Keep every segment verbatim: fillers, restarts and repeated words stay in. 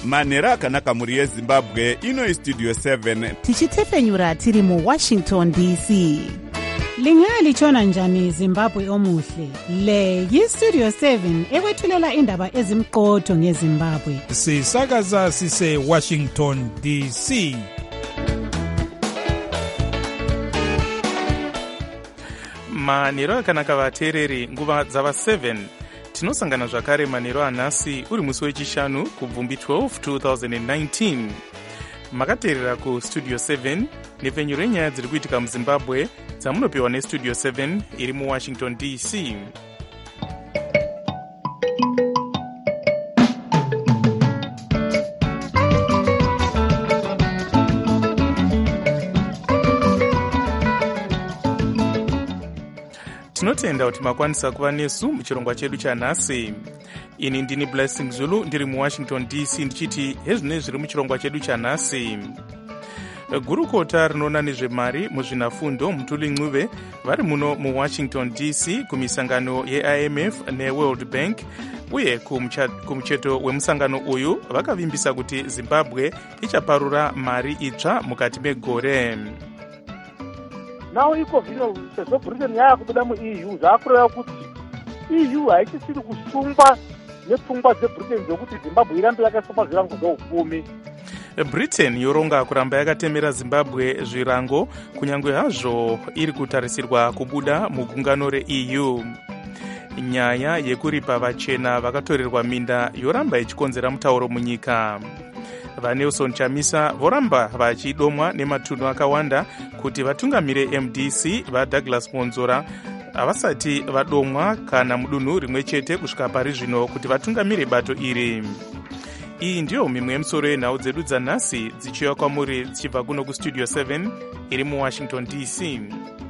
manhero akanaka mhuri yezimbabwe. Ino istudio seven tichitefenyura tiri muwashington D C. Lingalitshona njani Zimbabwe omuhle? Le yistudio seven ekwethulela indaba ezimqotho ngeZimbabwe. Sisakaza sise Washington D C. Manhero akanaka vateereri, nguva dzava seven. Tinosangana zvakare manhero anhasi uri musi wechishanu kubvumbi twelve twenty nineteen. Makateerera ku studio seven nepfenyuro yenyaya dziri kuitika muZimbabwe dzamunopiwa nestudio seven iri muWashington D C. Tinotenda kuti makwanisa kuva nesu muchirongwa chedu chanhasi. Ini ndini Blessing Zulu ndiri muWashington D C ndichiti hezvinezvi zviri muchirongwa chedu chanhasi. Gurukota rinoona nezvemari muzvinafundo Mutuli Ncube vari muno muWashington D C kumisangano ye-I M F neWorld Bank, uye kumucheto wemusangano uyu vakavimbisa kuti Zimbabwe ichaparura mari itsva mukati megore. Nawo iko zvino sezvo Britain yakubuda mu-E U zvakureva kuti E U haichisiri kusungwa nepfungwa dzeBritain dzokuti Zimbabwe irambe yakasungwa zvirango zveupfumi. Britain yoronga kuramba yakatemera Zimbabwe zvirango kunyange hazvo iri kutarisirwa kubuda mugungano re-E U. Nyaya yekuripa vachena vakatorerwa minda yoramba ichikonzera mutauro munyika. VaNelson Chamisa voramba vachidomwa nematunhu akawanda kuti vatungamire M D C vaDouglas Monzora havasati vadomwa kana mudunhu rimwe chete kusvika pari zvino kuti vatungamire bato iri. Iyi ndiyo mimwe yemusoro yenhau dzedu dzanhasi dzichiuya kwamuri dzichibva kuno kustudio seven iri muWashington D C.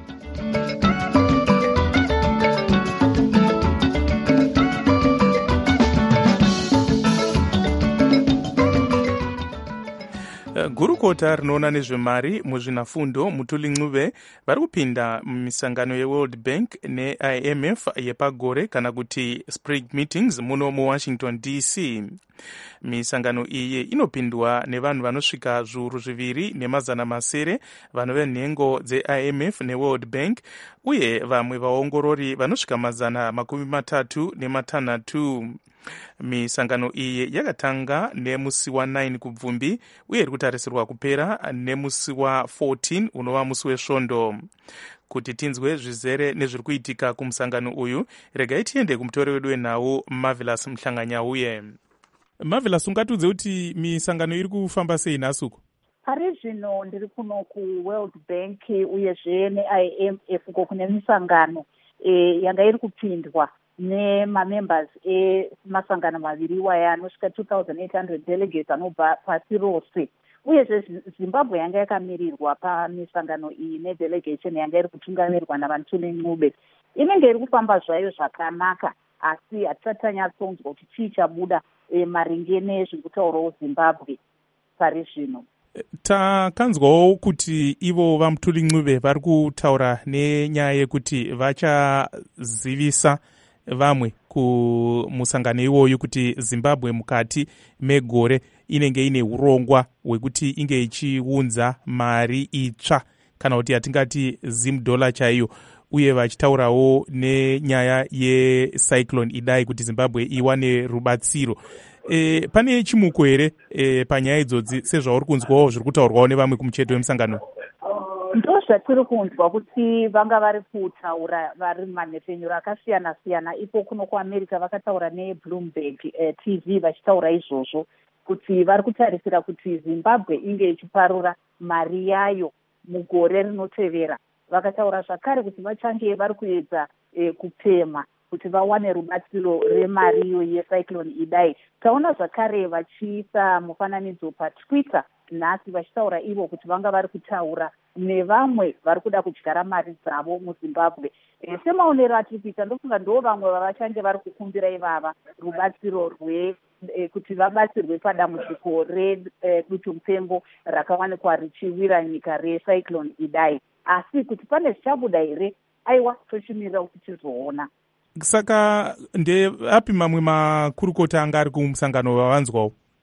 Gurukota rinoona nezvemari muzvinafundo Mutuli Ncube vari kupinda mumisangano yeWorld Bank ne-I M F yepagore kana kuti spring meetings muno muWashington D C. Misangano iyi inopindwa nevanhu vanosvika zviuru zviviri nemazana masere, vanhu venhengo dze-I M F neWorld Bank, uye vamwe vaongorori vanosvika mazana makumi matatu nematanhatu. Misangano iyi yakatanga nemusi wa9 kubvumbi uye iri kutarisirwa kupera nemusi wa14 unova musi wesvondo. Kuti tinzwe zvizere nezviri kuitika kumusangano uyu, regai tiende kumutori wedu wenhau Marvelous Mhlanganyauye. Marvelous, ungatudze kuti misangano iri kufamba sei nhasi uko? Pari zvino ndiri kuno kuWorld Bank uyezve ne-I M F uko kune misangano e, yanga iri kupindwa nemamembers emasangano maviri iwaya anosvika two thousand eight hundred delegates anobva pasi rose. Uyezve Zimbabwe yanga yakamirirwa pamisangano iyi nedelegation yanga iri kutungamirwa naMutuli Ncube. Inenge iri kufamba zvayo zvakanaka, asi hatisati tanyatsonzwa kuti chii chabuda e, maringe nezviri kutaurawo Zimbabwe pari zvino. Takanzwawo kuti ivo vaMutuli Ncube vari kutaura nenyaya yekuti vachazivisa vamwe kumusangano iwoyu kuti Zimbabwe mukati megore inenge ine urongwa hwekuti inge ichiunza mari itsva kana kuti yatingati zimdola chaiyo, uye vachitaurawo nenyaya yecyclone Idai kuti Zimbabwe iwane rubatsiro. E, pane chimuko here e, panyaya idzodzi sezvauri kunzwawo zviri kutaurwawo nevamwe kumucheto wemusangano? Ndo zvatiri kunzwa kuti vanga vari kutaura vari manhepfenyuro akasiyana siyana. Ipo kuno kuAmerica vakataura neBloomberg eh, T V vachitaura izvozvo kuti vari kutarisira kuti Zimbabwe inge ichiparura mari yayo mugore rinotevera. Vakataura zvakare kuti vachange vari kuedza eh, kupema kuti vawane rubatsiro remari iyo yecyclone Idai. Taona zvakare vachiisa mufananidzo paTwitter nhasi vachitaura ivo kuti vanga vari kutaura nevamwe vari kuda kudyara mari dzavo muZimbabwe. E, semaonero atiri kuita ndofunga ndo vamwe vavachange vari kukumbira ivava rubatsiro rwe e, kuti vabatsirwe padambudziko redutu mupengo rakawanikwa richiwira nyika recyclone Idai. Asi kuti pane zvichabuda here, aiwa tochimirira kuti tizoona. Saka ndeapi mamwe makurukota anga ari kumusangano vavanzwawo?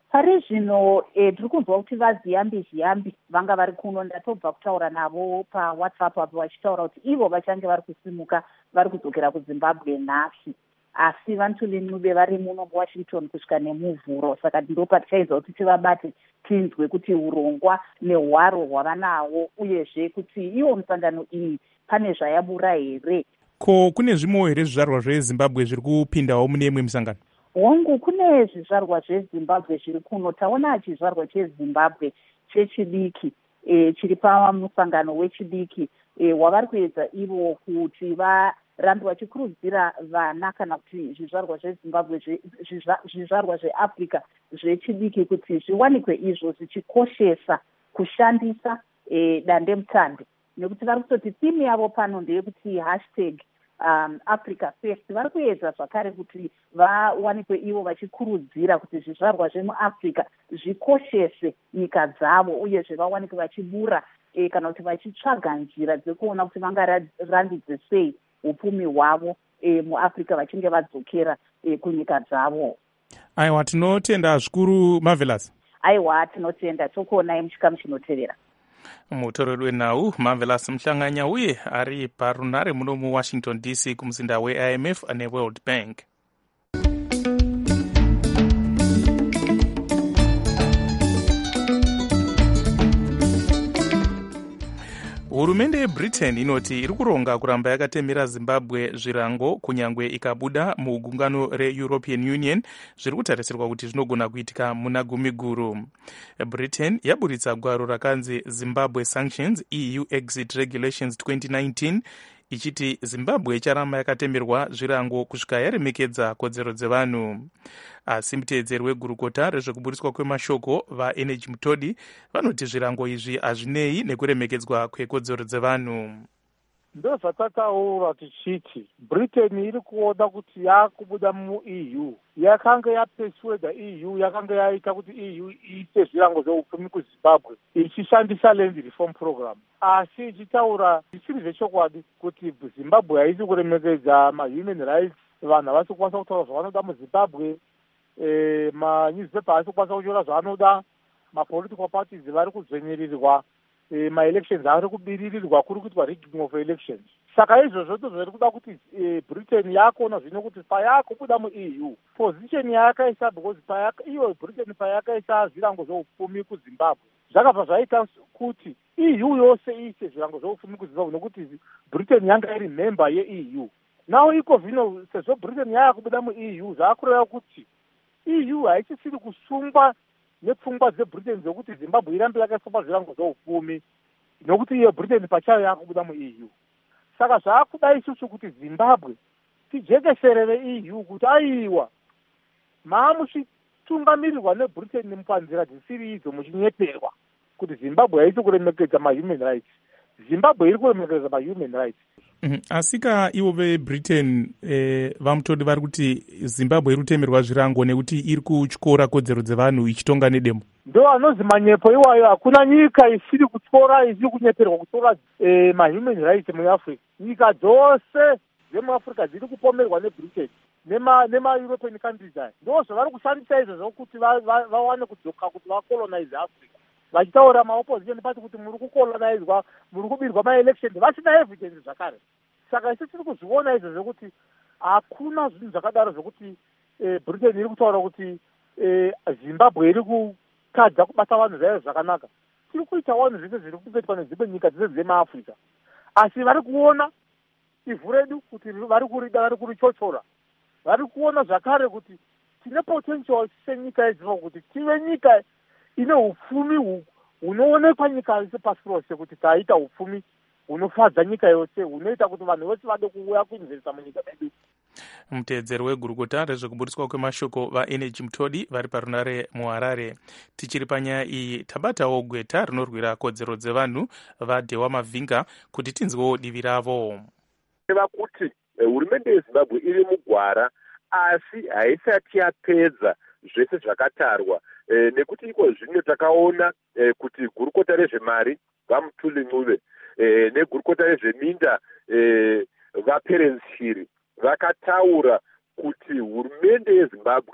pari zvino e, tiri kunzwa kuti vaziyambi ziyambi vanga vari kuno. Ndatobva kutaura navo pawhatsapp apo vachitaura kuti ivo vachange vari kusimuka vari kudzokera kuzimbabwe nhasi, asi Vantuli Ncube vari muno muwashington kusvika nemuvhuro. Saka ndo patichaizwa kuti tivabate tinzwe kuti urongwa nehwaro hwavanawo, uyezve kuti iwo musangano iyi pane zvayabura here. Ko kune zvimwe here zvizvarwa zvezimbabwe zviri kupindawo mune imwe misangano? Hongu, kune zvizvarwa zvezimbabwe zviri kuno. Taona chizvarwa chezimbabwe chechidiki e, chiri pamusangano wechidiki e, wavari kuedza ivo kuti varambe vachikurudzira vana kana kuti zvizvarwa zvezimbabwe zvizvarwa zveafrica zvechidiki kuti zviwanikwe izvo zvichikoshesa kushandisa e, dandemutande, nekuti vari kutoti timu yavo pano ndeyekuti hashtag Um, Africa First. Vari kuedza zvakare kuti vawanikwe ivo vachikurudzira kuti zvizvarwa zvemuafrica zvikoshese nyika dzavo, uyezve vawanikwe vachibura e, kana kuti vachitsvaga njira dzekuona kuti vangarandidze sei upfumi hwavo e, muafrica vachinge vadzokera e, kunyika dzavo. Aiwa, tinotenda zvikuru Marvelous. Aiwa, tinotenda. Tokuonai muchikamu chinotevera. Mutoreri wenhau Marvelous Muhlanganya uye ari parunare muno muwashington D C kumuzinda we-I M F neWorld Bank. Hurumende yeBritain inoti iri kuronga kuramba yakatemera Zimbabwe zvirango kunyangwe ikabuda mugungano reEuropean Union zviri kutarisirwa kuti zvinogona kuitika muna gumi guru. Britain yaburitsa gwaro rakanzi Zimbabwe Sanctions E U Exit Regulations twenty nineteen ichiti Zimbabwe icharamba yakatemerwa zvirango kusvika yaremekedza kodzero dzevanhu. Asi muteedzeri wegurukota rezvekuburiswa kwemashoko vaEnergy Mutodi vanoti zvirango izvi hazvinei nekuremekedzwa kwekodzero dzevanhu. Ndo zvatataura tichiti Britain iri kuona kuti yakubuda mu-E U, yakanga yapeswedha E U, yakanga yaita kuti E U iite zvirango zveupfumi kuZimbabwe ichishandisa Land Reform Program, asi ichitaura zvisiri zvechokwadi kuti Zimbabwe haisi kuremekedza ma-human rights. Vanhu havasi kukwanisa kutaura zvavanoda muZimbabwe, e, manewspaper havasi kukwanisa kunyora zvavanoda, mapolitical parties vari kudzvenyerirwa, E, ma-elections ari kubiririrwa, kuri kuitwa rigging of elections. Saka izvozvo zviri kuda kuti e, Britain yakuona zvino kuti payakubuda mu-E U position yakaisa, because iyo Britain payakaisa zvirango zveupfumi kuZimbabwe zvakabva zvaita kuti E U yose iise zvirango zveupfumi kuZimbabwe, nekuti Britain yanga iri member ye-E U. Nawo iko zvino sezvo Britain yakubuda mu-E U zvakureva kuti E U haichisiri kusungwa nepfungwa dzeBritain dzokuti Zimbabwe irambe yakaiswa zvirango zveupfumi, nokuti iyo Britain pachayo yakubuda mu-E U. Saka zvaakuda isusu kuti Zimbabwe tijekeserere E U kuti aiwa maamuchitungamirirwa neBritain panzira dzisiri idzo, muchinyeperwa kuti Zimbabwe haisi kuremekedza ma-human rights. Zimbabwe iri kuremekedza ma-human rights. Mm-hmm. Asika ivo veBritain eh, vamutodi vari kuti Zimbabwe iri kutemerwa zvirango nekuti iri kutyora kodzero dzevanhu ichitonga nedemo. Ndo anozi manyepo iwayo. Hakuna nyika isiri kutyora, isiri kunyeperwa kutyora eh, ma-human rights muAfrica. Nyika dzose dzemuAfrica dziri kupomerwa neBritain nema-European nema countries aya. Ndo zvavari kushandisa izvozvo kuti vawane kudzoka kuti vacolonize Africa. Vachitaura maopposition pati kuti muri kukolonizwa, muri kubirwa ma-election, vasina evidence zvakare. Saka isi tiri kuzviona izvo zvokuti hakuna zvinhu zvakadaro zvokuti eh, Britain iri kutaura kuti eh, Zimbabwe iri kukadza kubata vanhu zvayo zvakanaka. Tiri kuita vanhu zvese zviri kuitwa nedzimwe nyika dzese dzemaAfrica, asi vari kuona ivhu redu kuti vari kurida, vari kurichochora. Vari kuona zvakare kuti tine potential senyika yeZimbabwe kuti tive nyika ine upfumi hunoonekwa nyika yose pasi rose, kuti taita upfumi hunofadza nyika yose, hunoita kuti vanhu vose vade kuuya kuinvesta munyika medu. Muteedzeri wegurukota rezvekuburiswa kwemashoko vaEnergy Mutodi vari parunare muHarare. Tichiri panyaya iyi tabatawo gweta rinorwira kodzero dzevanhu vaDhewa Mavhinga kuti tinzwewo divi ravo. Reva kuti hurumende yeZimbabwe iri mugwara, asi haisati yapedza zvese zvakatarwa. E, nekuti iko zvino takaona e, kuti gurukota rezvemari vaMutuli Ncube e, negurukota rezveminda e, vaPerence Shiri vakataura kuti hurumende yeZimbabwe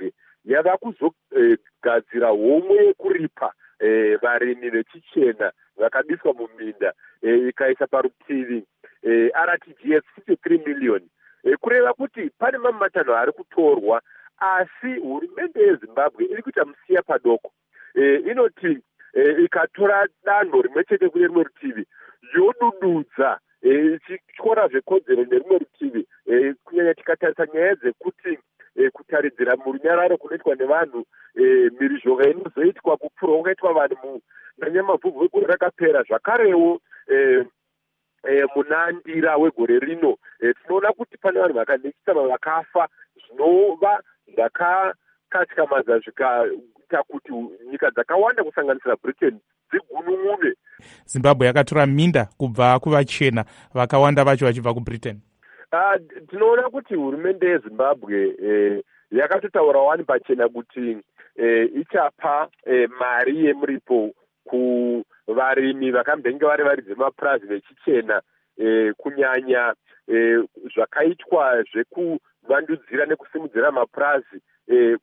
yava kuzogadzira homwe yekuripa eh, varimi vechichena vakabiswa muminda eh, ikaisa parutivi eh, R T G S fifty-three million eh, kureva kuti pane mamwe matanho ari kutorwa, asi hurumende yeZimbabwe iri kuita musiya padoko. eh, inoti eh, ikatora danho rimwe chete kune rimwe rutivi yodududza ichityora zvekodzero nerimwe rutivi, eh, kunyanya tikatarisa nyaya dzekuti eh, kutaridzira murunyararo kunoitwa nevanhu, eh, mhirizhonga inozoitwa kupfura kungaitwa vanhu nanyamavhuvhu egore rakapera. Zvakarewo eh, eh, munandira wegore rino eh, tinoona kuti pane vanhu vakanechitsama vakafa, zvinova zvakakatyamadza zvikaita kuti nyika dzakawanda kusanganisira Britain dzigunun'une. Zimbabwe yakatora minda kubva kuvachena, vakawanda vacho vachibva kuBritain. Uh, tinoona kuti hurumende yeZimbabwe eh, yakatotaura wani pachena kuti eh, ichapa eh, mari yemuripo kuvarimi vakambenge vari varidzi vemapurazi vechichena, eh, kunyanya eh, zvakaitwa zvekuvandudzira nekusimudzira mapurazi eh,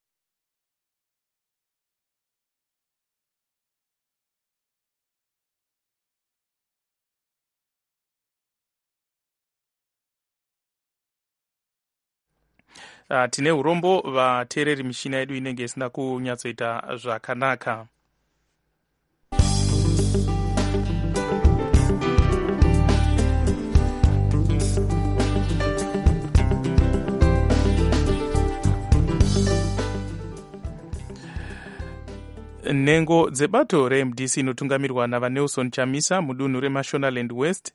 Uh, tine urombo vateereri mishina yedu inenge isina kunyatsoita zvakanaka. Nhengo dzebato reM D C inotungamirwa navaNelson Chamisa mudunhu reMashonaland West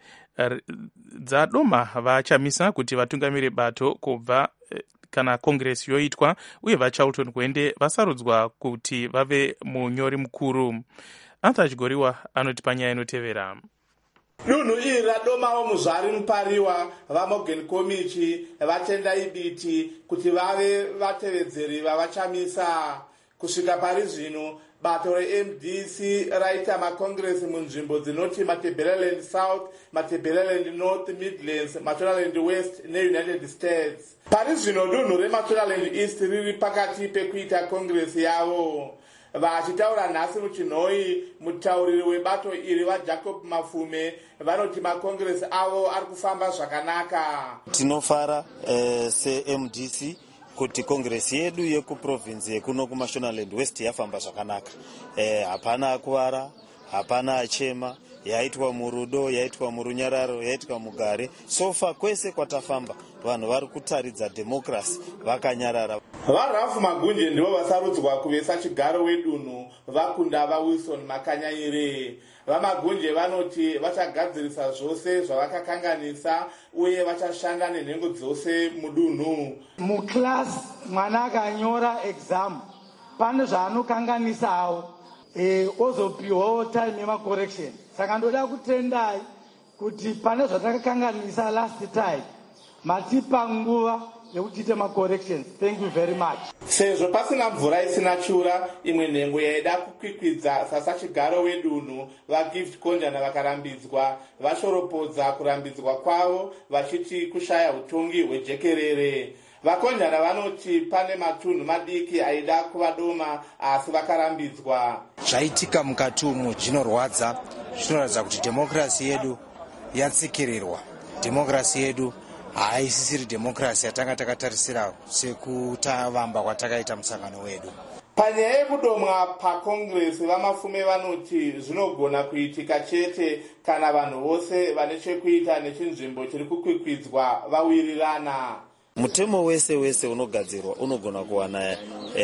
dzadoma vaChamisa kuti vatungamire bato kubva kana kongresi yoitwa, uye vaCharlton Gwende vasarudzwa kuti vave munyori mukuru. Arthur Chigoriwa anoti panyaya inotevera. Dunhu iri radomawo muzvari Mupariwa, vaMorgan Komichi, vaTendai Biti kuti vave vatevedzeri vavaChamisa. Kusvika pari zvino bato reM D C raita makongresi munzvimbo dzinoti Matabeleland South, Matabeleland North, Midlands, Mashonaland West neUnited States. Pari zvino dunhu reMashonaland East riri pakati pekuita kongresi yavo. Vachitaura nhasi muchinhoi, mutauriri webato iri vaJacob Mafume vanoti makongresi avo ari kufamba zvakanaka. Tinofara eh, seM D C kuti kongresi yedu yekuprovinsi yekuno kuMashonaland West yafamba zvakanaka. Eh, hapana akuvara, hapana achema, yaitwa murudo, yaitwa murunyararo, yaitwa mugare. Sofa kwese kwatafamba vanhu vari kutaridza democracy vakanyarara. VaRalph Magunje ndivo vasarudzwa kuvesa chigaro wedunhu vakunda vaWilson Makanyanyire. VaMagunje vanoti vachagadzirisa zvose zvavakakanganisa uye vachashanda nenhengo dzose mudunhu. Muklasi mwana akanyora exam pane zvaanokanganisawo eh ozopiwawo time yemacorrection. Saka ndoda kutendai kuti pane zvatakakanganisa last time matipa nguva yekuchita macorrections. Thank you very much. Sezvo pasina mvura isina chura, imwe nhengo yaida kukwikwidza sasa chigaro wedunhu vaGift Konjana vakarambidzwa, vashoropodza kurambidzwa kwavo vachiti kushaya utongi hwejekerere. VaKonjana vanoti pane matunhu madiki aida kuvadoma asi vakarambidzwa. Zvaitika mukati umu zvinorwadza, zvinoratidza kuti demokrasi yedu yatsikirirwa. Demokrasi yedu haisisiri demokrasi yatanga takatarisira sekutavamba kwatakaita musangano wedu. Panyaya yekudomwa pakongresi, vaMafume vanoti zvinogona kuitika chete kana vanhu vose vane chekuita nechinzvimbo chiri kukwikwidzwa vawirirana. Mutemo wese wese unogadzirwa unogona kuwana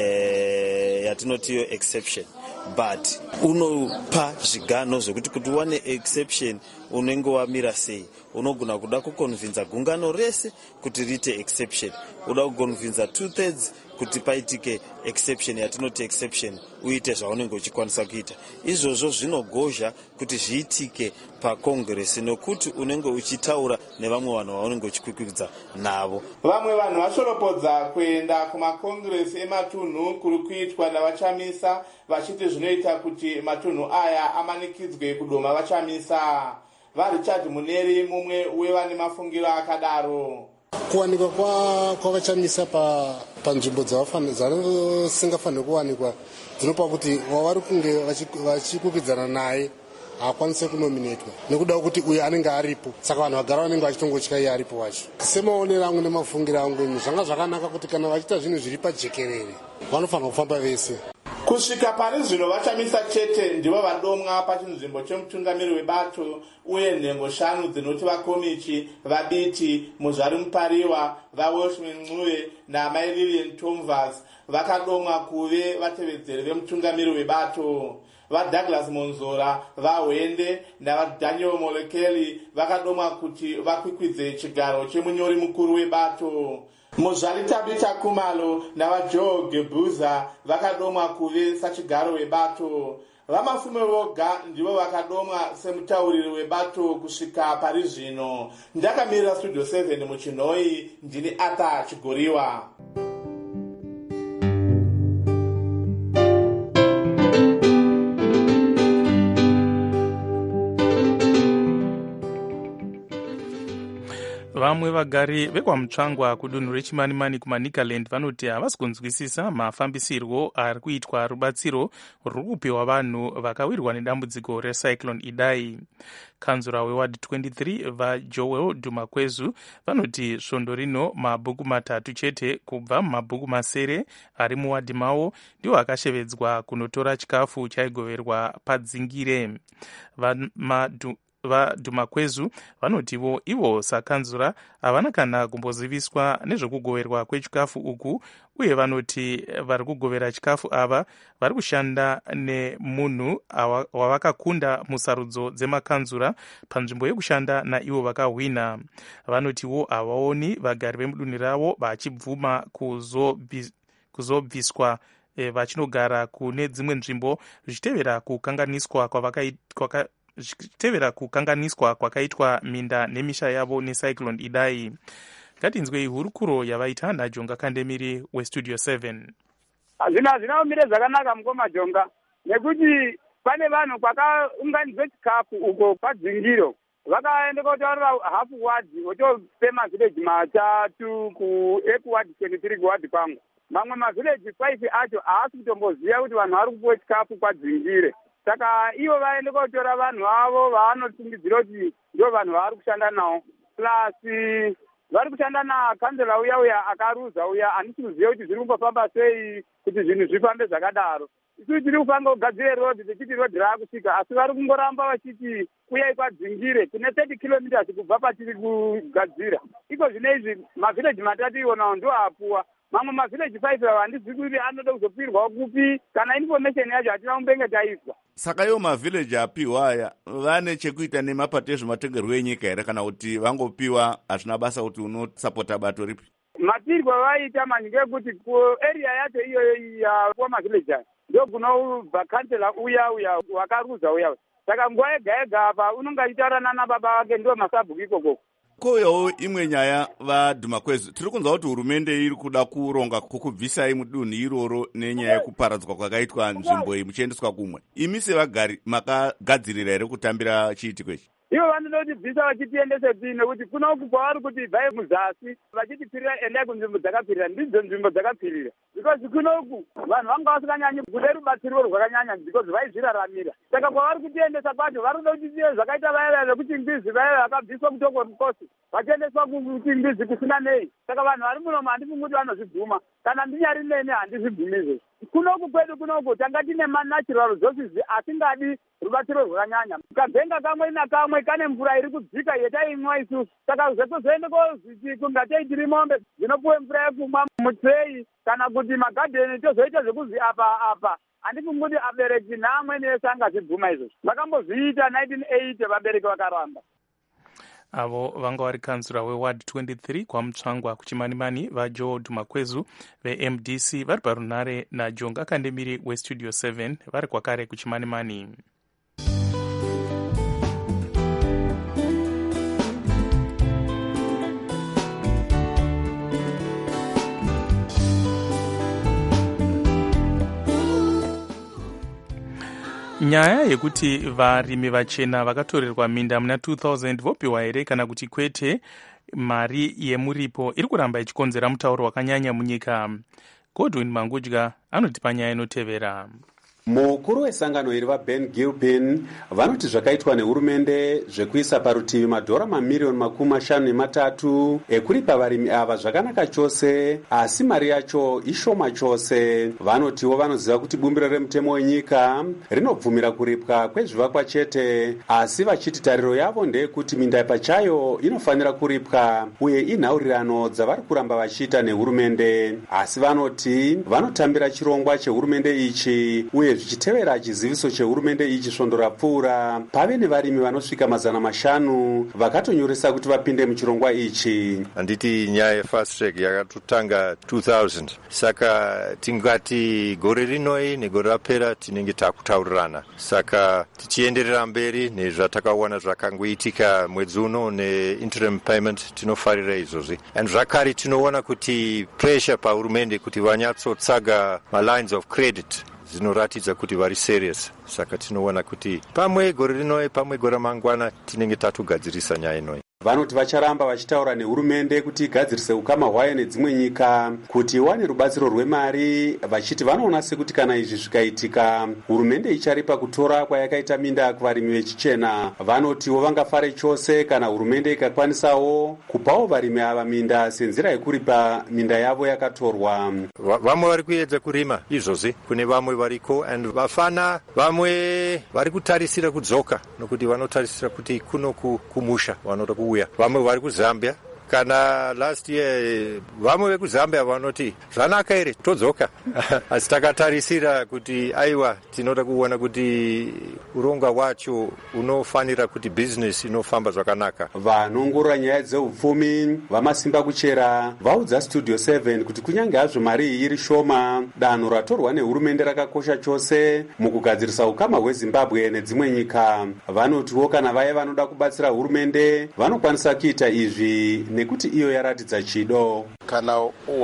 eh, yatinotiyo exception, but unopa zvigano zvokuti kuti wane exception unenge wamira sei. Unogona kuda kukonvinza gungano rese kuti riite exception, uda kukonvinza two thirds kuti paitike exception yatinoti exception uite zvaunenge uchikwanisa kuita. Izvozvo zvinogozha kuti zviitike pakongresi nokuti unenge uchitaura nevamwe vanhu vaunenge uchikwikwidza navo. Vamwe vanhu vashoropodza kuenda kumakongresi ematunhu kuri kuitwa navaChamisa vachiti zvinoita kuti matunhu aya amanikidzwe kudoma vaChamisa. VaRichard Muneri mumwe wevane mafungiro akadaro. kuwanikwa kwavachamisa panzvimbo dzavasingafaniri kuwanikwa dzinopa kuti wavari kunge vachikupidzana naye haakwanise kunominatwa nekuda kuti uyu anenge aripo, saka vanhu vagara vanenge vachitongotya iye aripo wacho. Semaonero angu nemafungiro angu, zvanga zvakanaka kuti kana vachiita zvinhu zviri pajekerere vanofanira kufamba vese. Kusvika pari zvino vachamisa chete ndivo vadomwa pachinzvimbo chemutungamiri webato uye nhengo shanu dzinoti vakomichi, vabiti, muzvari mupariwa, vaWelshman Ncube naamai Lilian Tomvas vakadomwa kuve vatevedzeri vemutungamiri webato. VaDouglas Monzora, vaHwende navaDaniel Molekeli vakadomwa kuti vakwikwidze chigaro chemunyori mukuru webato. Muzvari Tabitha Kumalo navaJoe Gebuza vakadomwa kuve sachigaro webato. Vamafume voga ndivo vakadomwa semutauriri webato kusvika pari zvino. Ndakamirira Studio seven muchinhoi, ndini Arthur Chigoriwa. Vamwe vagari vekwamutsvangwa kudunhu rechimanimani kumaNicaland vanoti havasi kunzwisisa mafambisirwo ari kuitwa rubatsiro rwuri kupiwa vanhu vakawirwa nedambudziko recyclone Idai. Kanzura weward twenty-three vaJoel Dumakwezu vanoti svondo rino mabhuku matatu chete kubva mumabhuku masere ari muwadhi mavo ndiwo akashevedzwa kunotora chikafu chaigoverwa padzingire. Vamadu vaDumakwezu vanotivo ivo sakanzura havana kana kumboziviswa nezvekugoverwa kwechikafu uku, uye vanoti vari kugovera chikafu ava vari kushanda nemunhu wavakakunda musarudzo dzemakanzura panzvimbo yekushanda naivo vakahwina. Vanotivo havaoni vagari vemudunhu ravo vachibvuma kuzobviswa e, vachinogara kune dzimwe nzvimbo zvichitevera kukanganiswa kwavakaitwa zvichitevera kukanganiswa kwakaitwa minda nemisha yavo necyclone Idai. Ngatinzwei hurukuro yavaita naJonga Kandemiri weStudio seven. Hazvina hazvina umire zvakanaka mukoma Jonga, nekuti pane vanhu kwakaunganidzwe chikafu uko padzingiro vakaenda kotaurira hafu wadhi votope mavhileji matatu kuekuwadhi twenty-three kuwadhi kwangu. Mamwe mavhileji five acho haasi kutomboziva kuti vanhu vari kupuwa chikafu kwadzingire. Saka ivo vaende kotora vanhu vavo vaanotungidzira kuti ndio vanhu vavari kushanda navo. Plus vari kushanda nakanzela uya uya akaruza uya, handisi kuziva kuti zviri kumbofamba sei kuti zvinhu zvifambe zvakadaro. Isusu tiri kufanga kugadzire rodhi tichiti rodhi raakusvika, asi vari kungoramba vachiti uyai kwadzingire kune thirty kilometers kubva patiri kugadzira. Iko zvine izvi mavhileji matatu iwonawo ndo apuwa. Mamwe mavhileji five ava handizivi kuti anoda kuzopirwa kupi, kana information yacho hatina kumbenge taiswa. Saka iwo mavhileji apiwa aya vane chekuita nemapato ezvematongerwo enyika here, kana kuti vangopiwa hazvina basa kuti unosapota bato ripi? Matirwo vaita mani ngekuti kuarea yacho iyoyo yapuwa mavhileji aya ndo kunobva kansela uya uya wakaruza uya. Saka nguva yega yega apa unonge achitaurana nababa vake ndo masabhuku ikoko. Koyawo imwe nyaya vaDumakwezu, tiri kunzwa kuti hurumende iri kuda kuronga kukubvisai mudunhu iroro nenyaya yekuparadzwa kwakaitwa nzvimbo iyi muchiendeswa kumwe. Imi sevagari makagadzirira here kutambira chiitiko ichi? Ivo vanoda kutibvisa vachitiendese pii, nekuti kunoku kwavari kuti bvai muzasi vachitipfirira endai kunzvimbo dzakapfirira, ndidzo nzvimbo dzakapfirira. Because kunoku vanhu vanga vasinganyanyi kude rubatsiro rwakanyanya because vaizviraramira. Saka kwavari kutiendesa kwacho vari kuda kuti zvakaita vaya vekuchingwizi vaya vakabviswa kutoko mukosi vachiendeswa kuchingwizi kusina nei. Saka vanhu vari munomu handifungi kuti vanozvibvuma, kana ndinyari nene handizvibvumizve. Kunoku kwedu kunoku tanga tine manatural resources atingadi rubatsiro rwakanyanya. Kavenga kamwe nakamwe kane mvura iri kudzika yetaimwa isusu. Saka zvekuzoende kozviti kungatei tiri mombe dzinopuwe mvura yekumwa mutrei kana kuti magadheni tozoita zvekuzi apa apa. Handifungi kuti abereki neamweni ese angazvibvuma izvozvo. Vakambozviita nineteen eighty vabereki vakaramba. Avo vanga vari kanzura weward twenty-three kwamutsvangwa kuchimanimani vaJoel Dumakwezu veM D C vari parunhare naJonga Kandemiri weStudio seven vari kwakare kuchimanimani. Nyaya yekuti varimi vachena vakatorerwa minda muna two thousand vopiwa here kana kuti kwete mari yemuripo iri kuramba ichikonzera mutauro wakanyanya munyika. Godwin Mangudya anotipa nyaya inotevera. Mukuru wesangano iri vaBen Gilpin vanoti zvakaitwa nehurumende zvekuisa parutivi madhora mamiriyoni makumi mashanu nematatu ekuripa varimi ava zvakanaka chose, asi mari yacho ishoma chose. Vanotiwo vanoziva kuti bumbiro remutemo wenyika rinobvumira kuripwa kwezvivakwa chete, asi vachiti tariro yavo ndeyekuti minda pachayo inofanira kuripwa uye inhaurirano dzavari kuramba vachiita nehurumende. Asi vanoti vanotambira chirongwa chehurumende ichi uye zvichitevera chiziviso chehurumende ichi svondo rapfuura, pave nevarimi vanosvika mazana mashanu vakatonyoresa kuti vapinde muchirongwa ichi. Handiti nyaya yefast track yakatotanga two thousand, saka tingati gore rinoi negore rapera tinenge takutaurirana, saka tichienderera mberi nezvatakaona zvakangoitika mwedzi uno neinterim payment tinofarira izvozvi. And zvakare tinoona kuti pressure pahurumende kuti vanyatsotsaga malines of credit zvinoratidza kuti vari serious, saka tinoona kuti pamwe gore rinoi pamwe gore mangwana tinenge tatogadzirisa nyaya inoi. Vanoti vacharamba vachitaura nehurumende kuti igadzirise ukama hwayo nedzimwe nyika kuti iwane rubatsiro rwemari, vachiti vanoona sekuti kana izvi zvikaitika hurumende icharipa kutora kwayakaita minda kuvarimi vechichena. Vanotiwo vangafare chose kana hurumende ikakwanisawo kupawo varimi ava minda senzira yekuripa minda yavo yakatorwa. Vamwe vari kuedza kurima izvozvi, kune vamwe variko, and vafana vamwe vari kutarisira kudzoka nokuti vanotarisira kuti kuno kumusha vanoda kuuya. Vamwe vari kuZambia, kana last year vamwe vekuzambia vanoti zvanaka ere todzoka asi takatarisira kuti aiwa tinoda kuona kuti uronga wacho unofanira kuti business inofamba zvakanaka. Vanongorora nyaya dzeupfumi vamasimba kuchera vaudza Studio seven kuti kunyange hazvo mari iyi iri shoma, danho ratorwa nehurumende rakakosha chose mukugadzirisa ukama hweZimbabwe nedzimwe nyika. Vanotiwo kana vaye vanoda kubatsira hurumende vanokwanisa kuita izvi nekuti iyo yaratidza chido. Kana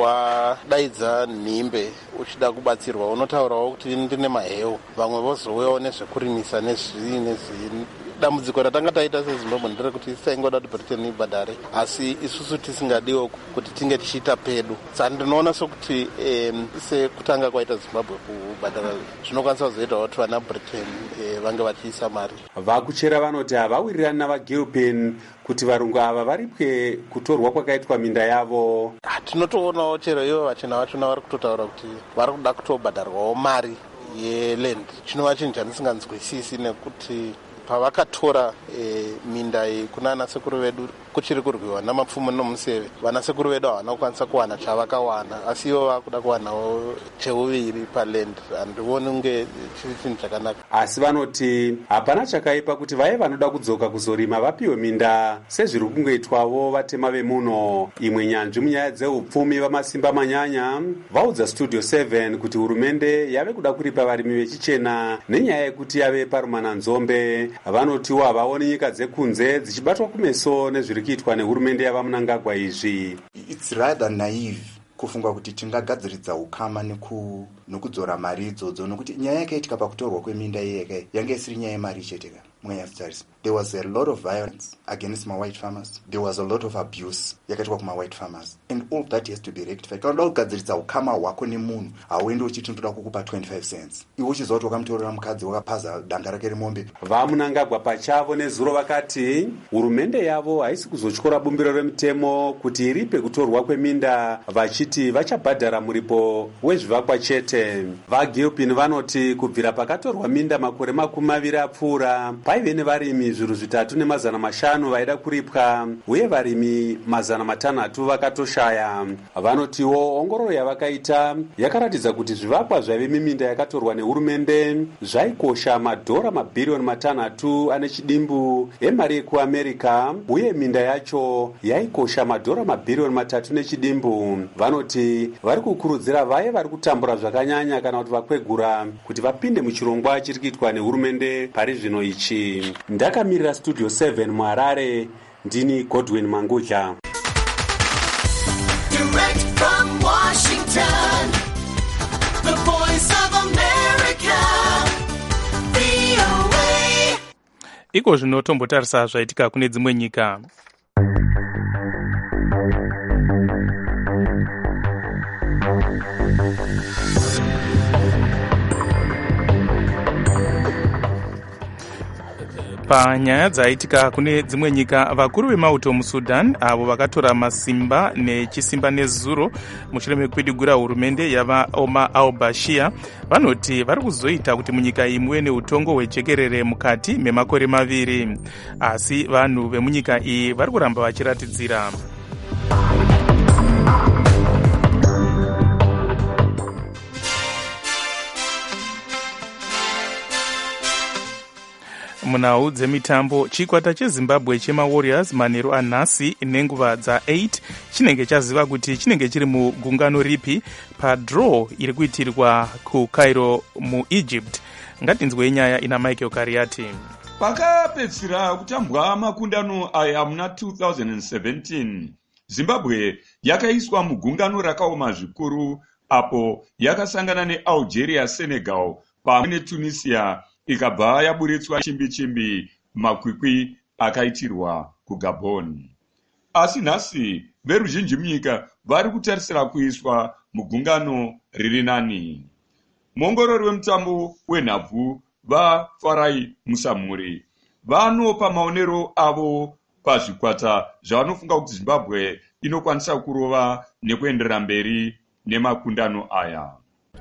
wadaidza nhimbe uchida kubatsirwa unotaurawo kuti ndine maheu, vamwe vozouyawo nezvekurimisa nezvii nezvii. Dambudziko ratanga taita seZimbabwe nderekuti tisaingoda kuti Britain ibhadhare, asi isusu tisingadiwo kuti tinge tichiita pedu. Saka ndinoona sokuti sekutanga kwaita Zimbabwe kubhadhara zvinokwanisa kuzoitawo kuti vana Britain vange vachiisa mari. Vakuchera vanoti havawirirani navaGilpin kuti varungu ava varipwe kutorwa kwakaitwa minda yavo. Tinotoonawo chero ivo vachena vachona vari kutotaura kuti vari kuda kutobhadharwawo mari yeland. Chinova chinhu chandisinganzwisisi nekuti pavakatora e, minda iyi kuna anasekuru vedu kuchiri kurwiwa namapfumo nomuseve, vanasekuru vedu havana kukwanisa kuwana chavakawana, asi ivo vakuda kuwanawo cheuviri paland. Handioni kunge chiri chinhu chakanaka. Asi vanoti hapana chakaipa kuti vaye vanoda kudzoka kuzorima vapiwe minda sezviri kungoitwawo vatema vemuno. Imwe nyanzvi munyaya dzeupfumi vamasimba manyanya vaudza Studio seven kuti hurumende yave kuda kuripa varimi vechichena nenyaya yekuti yave parumana nzombe. Vanotiwo havaoni nyika dzekunze dzichibatwa kumeso nezviri kuitwa nehurumende yava Mnangagwa izvi. It's rather naive kufunga kuti tingagadziridza ukama neku nokudzora mari idzodzo, nokuti nyaya yakaitika pakutorwa kweminda yeke yange isiri nyaya yemari chete. There was a lot of violence against my white farmers. There was a lot of abuse yakaitwa kuma white farmers, and all that has to be rectified. Kana kugadziridza ukama hwako nemunhu hauendi uchiti ndoda kukupa twenty-five cents iwe uchizoti wakamutorera mukadzi wakapaza danga rake remombe. VaMnangagwa pachavo nezuro vakati hurumende yavo haisi kuzotyora bumbiro remutemo kuti iripe kutorwa kweminda, vachiti vachabhadhara muripo wezvivakwa chete. VaGilpin vanoti kubvira pakatorwa minda makore makumi maviri apfuura paive nevarimi zviru zvitatu nemazana mashanu vaida kuripwa uye varimi mazana matanhatu vakatoshaya. Vanotiwo ongororo yavakaita yakaratidza kuti zvivakwa zvaive miminda yakatorwa nehurumende zvaikosha madhora mabhiriyoni matanhatu ane chidimbu emari yekuAmerica uye minda yacho yaikosha madhora mabhiriyoni matatu nechidimbu. Vanoti vari kukurudzira vaye vari kutambura zvakanyanya kana kuti vakwegura kuti vapinde muchirongwa chiri kuitwa nehurumende pari zvino ichi. Ndakamirira Studio seven muHarare, ndini Godwin Mangudya. Direct from Washington, the voice of America, V O A. Iko zvinotombotarisa zvaitika kune dzimwe nyika. Panyaya dzaitika kune dzimwe nyika, vakuru vemauto musudan avo vakatora masimba nechisimba nezuro mushure mekupidugura hurumende yava Omar al-Bashir vanoti vari kuzoita kuti munyika iyi muve neutongo hwejekerere mukati memakore maviri, asi vanhu vemunyika iyi vari kuramba vachiratidzira. Munhau dzemitambo, chikwata chezimbabwe chemawarriors manheru anhasi nenguva dza8 chinenge chaziva kuti chinenge chiri mugungano ripi padraw iri kuitirwa kuCairo muEgypt. Ngatinzwe nyaya ina Michael Kariati. Pakapedzisira kutambwa makundano aya muna two thousand seventeen, Zimbabwe yakaiswa mugungano rakaoma zvikuru apo yakasangana neAlgeria, Senegal pamwe neTunisia ikabva yaburitswa chimbi chimbi makwikwi akaitirwa kuGabon. Asi nhasi veruzhinji munyika vari kutarisira kuiswa mugungano riri nani. Muongorori wemutambo wenhabvu vaFarai Musamuri vanopa maonero avo pazvikwata zvavanofunga kuti Zimbabwe inokwanisa kurova nekuenderera mberi nemakundano aya.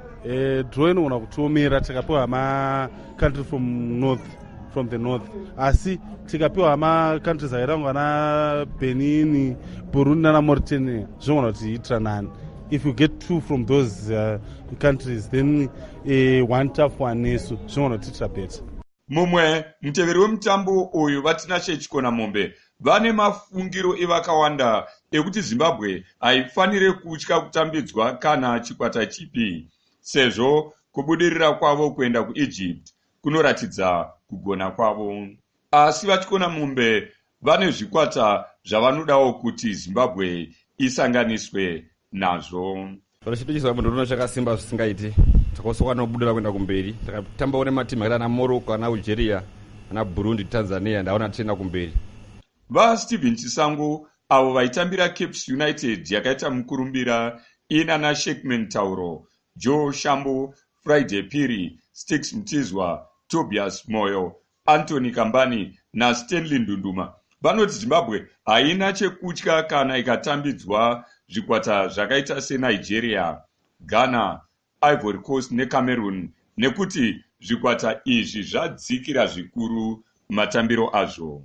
Eh, draw inogona kutomera tikapiwa ma country from north from the north, asi tikapiwa ma countries akaitangwa na Benin, Burundi na Mauritania zvinogona kutiitira nani. If you get two from those uh, countries, then uh, one tough one nesu zvinogona kutiitira better. Mumwe muteveri wemutambo uyu vatinashe chikona mombe vane mafungiro evakawanda ekuti Zimbabwe haifanire kutya kutambidzwa kana chikwata chipi, sezvo kubudirira kwavo kuenda kuEgypt kunoratidza kugona kwavo. Asi vachikona mombe vane zvikwata zvavanodawo kuti Zimbabwe isanganiswe nazvo. Chipi cheZimbabwe ndoona chakasimba zvisingaiti. Takosokwa nobudira kuenda kumberi. Takatambawo nematimu akaita ana Morocco, ana Algeria, ana Burundi, Tanzania ndaona tienda kumberi. VaSteven Chisango avo vaitambira Cape United yakaita mukurumbira ina na Sheikman Tauro, Joe Shambo, Friday Piri, Sticks Mtizwa, Tobias Moyo, Anthony Kambani na Stanley Ndunduma vanoti Zimbabwe haina chekutya kana ikatambidzwa zvikwata zvakaita seNigeria, Ghana, Ivory Coast neCameroon nekuti zvikwata izvi zvadzikira zvikuru matambiro azvo.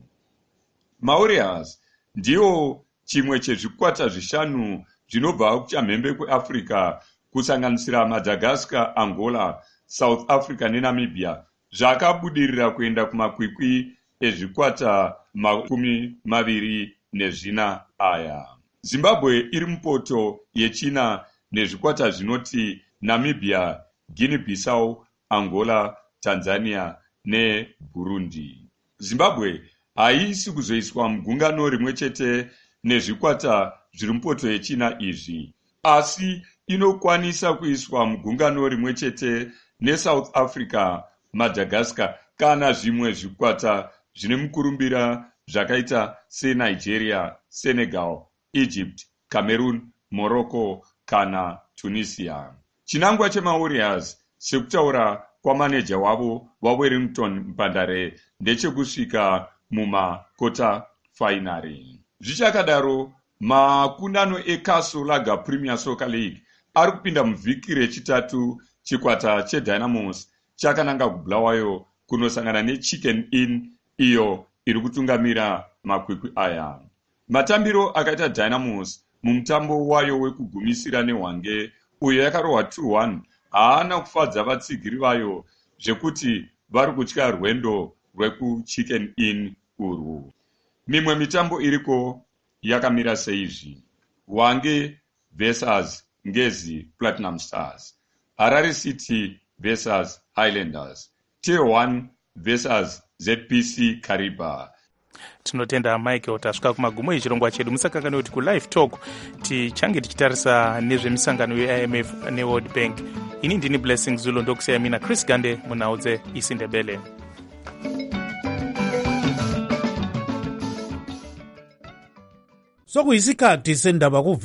Mauritius ndiwo chimwe chezvikwata zvishanu zvinobva kuchamhembe kweAfrica kusanganisira Madagascar, Angola, South Africa neNamibia zvakabudirira kuenda kumakwikwi ezvikwata makumi maviri nezvina aya. Zimbabwe iri mupoto yechina nezvikwata zvinoti Namibia, Guinea-Bissau, Angola, Tanzania neBurundi. Zimbabwe haisi kuzoiswa mugungano rimwe chete nezvikwata zviri mupoto yechina izvi, asi inokwanisa kuiswa mugungano rimwe chete neSouth Africa, Madagascar kana zvimwe zvikwata zvine mukurumbira zvakaita seNigeria, Senegal, Egypt, Cameroon, Morocco kana Tunisia. Chinangwa chemaWarriors sekutaura kwamaneja wavo waWellington Mpandare ndechekusvika mumakota fainari. Zvichakadaro, makundano eCastle Lager Premier Soccer League ari kupinda muvhiki rechitatu. Chikwata cheDynamos chakananga kuBulawayo kunosangana neChicken Inn iyo iri kutungamira makwikwi aya. Matambiro akaita Dynamos mumutambo wayo wekugumisira neHwange uyo yakarohwa two one haana kufadza vatsigiri vayo zvekuti vari kutya rwendo rwekuChicken Inn urwu. Mimwe mitambo iriko yakamira seizvi: Hwange versus Ngezi Platinum Stars, Harare City versus Highlanders, T one versus Z P C Kariba. Tinotenda Michael tasvika kumagumo echirongwa chedu. Musakanganwe kuti kuLive Talk tichange tichitarisa nezvemisangano yeI M F neWorld Bank. Ini ndini Blessing Zulu ndokusiyaya mina Chris Gande munhau dzeIsindebele. Sokuyisikhathi sendaba ku